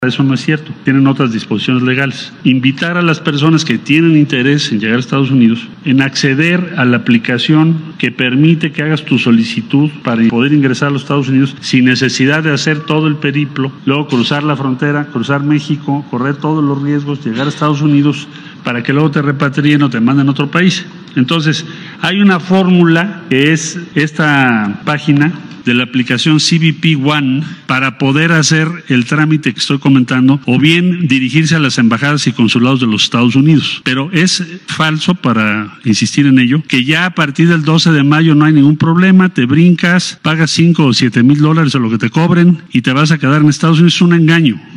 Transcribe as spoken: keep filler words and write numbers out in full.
Eso no es cierto, tienen otras disposiciones legales. Invitar a las personas que tienen interés en llegar a Estados Unidos en acceder a la aplicación que permite que hagas tu solicitud para poder ingresar a los Estados Unidos sin necesidad de hacer todo el periplo, luego cruzar la frontera, cruzar México, correr todos los riesgos, llegar a Estados Unidos para que luego te repatrien o te manden a otro país. Entonces, hay una fórmula que es esta página de la aplicación C B P One para poder hacer el trámite que estoy comentando o bien dirigirse a las embajadas y consulados de los Estados Unidos. Pero es falso, para insistir en ello, que ya a partir del doce de mayo no hay ningún problema, te brincas, pagas cinco o siete mil dólares o lo que te cobren y te vas a quedar en Estados Unidos. Es un engaño.